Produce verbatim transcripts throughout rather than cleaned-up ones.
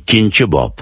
Ikkinchi bob.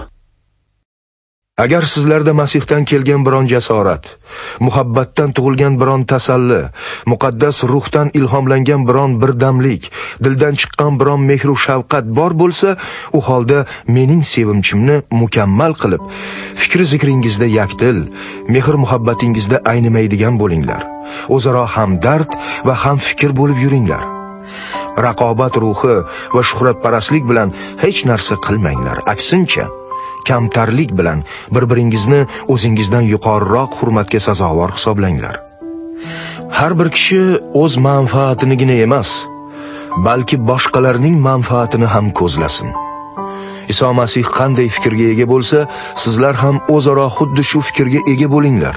Agar sizlarda Masihdan kelgan biron jasorat, muhabbatdan tug'ilgan biron tasalli, muqaddas ruhdan ilhomlangan biron birdamlik, dildan chiqqan biron mehr-u shafqat bor bo'lsa, u holda mening sevimchimni mukammal qilib, fikr zikringizda yakdil, mehr muhabbatingizda aynimaydigan bo'linglar. O'zaro hamdard va ham fikr bo'lib yuringlar. Raqobat ruhi va shuhratparastlik bilan hech narsa qilmanglar. Aksincha, kamtarlik bilan bir-biringizni o'zingizdan yuqoriroq hurmatga sazovor hisoblanglar. Har bir kishi o'z manfaatinigina emas, balki boshqalarning manfaatini ham ko'zlasin. Iso Masih qanday fikrga ega bo'lsa, sizlar ham o'zaro xuddi shu fikrga ega bo'linglar.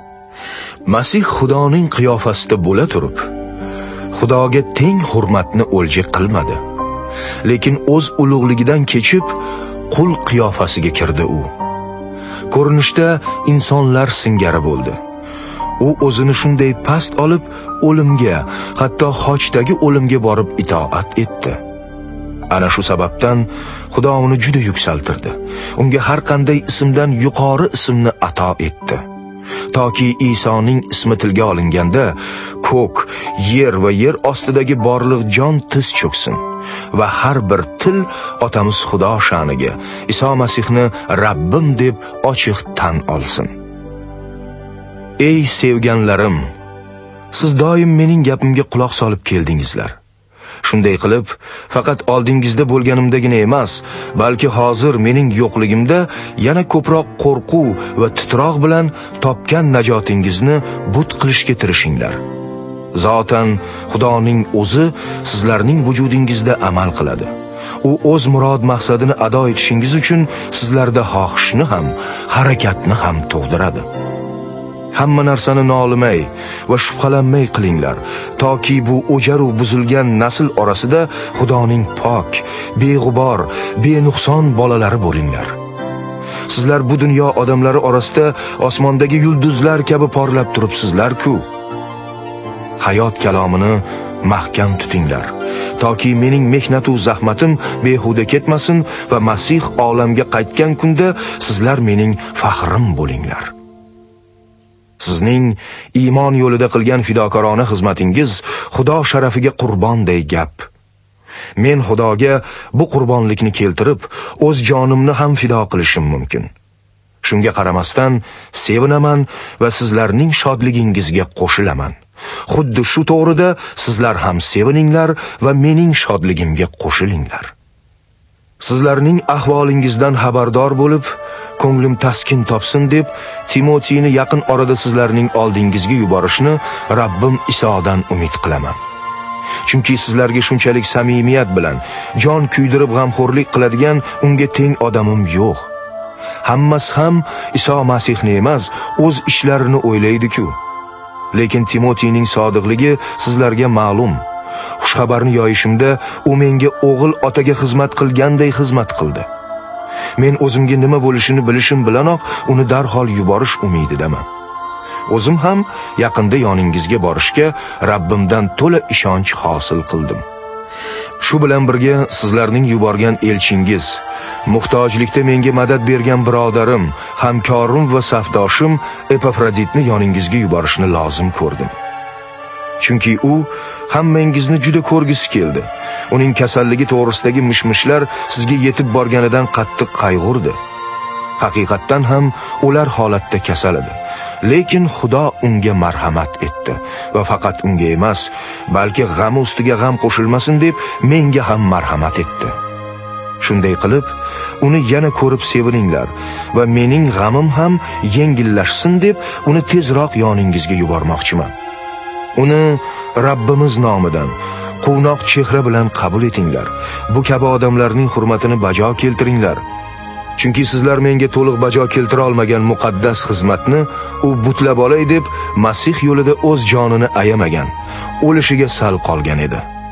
Masih Xudoning qiyofasida bo'la turib, Xudoga teng hurmatni o'lja qilmadi, lekin o'z ulug'ligidan kechib qul qiyofasiga kirdi u. Ko'rinishda insonlar singari bo'ldi. U o'zini shunday past olib, o'limga, hatto hochdagi o'limga borib itoat etdi. Ana shu sababdan Xudo uni juda yuksaltirdi. Unga har qanday ismdan yuqori ismni ato etdi. Toki Isoning ismi tilga olinganda, ko'k, yer va yer ostidagi borliq jon tiz cho'ksin va har bir til otamiz Xudo sha'niga Iso Masihni Rabbim deb ochiq tan olsin. Ey sevganlarim, siz doim mening gapimga quloq solib keldingizlar. Shunday qilib, faqat oldingizda bo'lganimdagina emas, balki hozir mening yo'qligimda yana ko'proq qo'rquv va titroq bilan topgan najotingizni but qilishga tirishinglar. Zotan Xudoning o'zi sizlarning vujudingizda amal qiladi. U o'z murod maqsadini ado etishingiz uchun sizlarda xohishni ham, harakatni ham tug'diradi. Hamma narsani nolimay va shubhalanmay qilinglar, toki bu o'jaru buzilgan nasl orasida Xudoning pok, beg'ubor, benuqson bolalari bo'linglar. Sizlar bu dunyo odamlari orasida osmondagi yulduzlar kabi porlab turibsizlar-ku. Hayot kalomini mahkam tutinglar, toki mening mehnat va zahmatim behuda ketmasin va Masih olamga qaytgan kunda sizlar mening faxrim bo'linglar. Sizning iymon yo'lida qilgan fidokorona xizmatingiz Xudo sharafiga qurbonday gap. Men Xudoga bu qurbonlikni keltirib, o'z jonimni ham fido qilishim mumkin. Shunga qaramasdan sevinaman va sizlarning shodligingizga qo'shilaman. Xuddi shu to'g'rida sizlar ham sevininglar va mening shodligimga qo'shilinglar. Sizlarning ahvolingizdan xabardor bo'lib, ko'nglim taskin topsin deb Timotiyni yaqin orada sizlarning oldingizga yuborishni Rabbim Isodan umid qilaman. Chunki sizlarga shunchalik samimiyat bilan jon kuydirib g'amxo'rlik qiladigan unga teng odamim yo'q. Hammasi ham Iso Masihni emas, o'z ishlarini o'ylaydi-ku. Lekin Timotiyning sodiqligi sizlarga ma'lum. Xushxabarni yoyishimda u menga o'g'il otaga xizmat qilganday xizmat qildi. Men o'zimga nima bo'lishini bilishim bilanoq uni darhol yuborish umididaman. O'zim ham yaqinda yoningizga borishga Rabbimdan to'la ishonch hosil qildim. Shu bilan birga sizlarning yuborgan elchingiz, muhtojlikda menga madad bergan birodarim, hamkorim va safdoshim Epafroditni yoningizga yuborishni lozim ko'rdim. Chunki u hammangizni juda ko'rgisi keldi. Uning kasalligi to'g'risidagi mishmishlar sizga yetib borganidan qattiq qayg'urdi. Haqiqatdan ham ular holatda kasal edi. Lekin Xudo unga marhamat etdi va faqat unga emas, balki g'am ustiga g'am qo'shilmasin deb menga ham marhamat etdi. Shunday qilib, uni yana ko'rib sevininglar va mening g'amim ham yengillashsin deb uni tezroq yoningizga yubormoqchiman. Uni Rabbimiz nomidan quvnoq chehra bilan qabul etinglar. Bu kabi odamlarning hurmatini bajo keltiringlar. Chunki sizlar menga to'liq bajo keltira olmagan muqaddas xizmatni u butlab olay deb Masih yo'lida o'z jonini ayamagan, o'lishiga sal qolgan edi.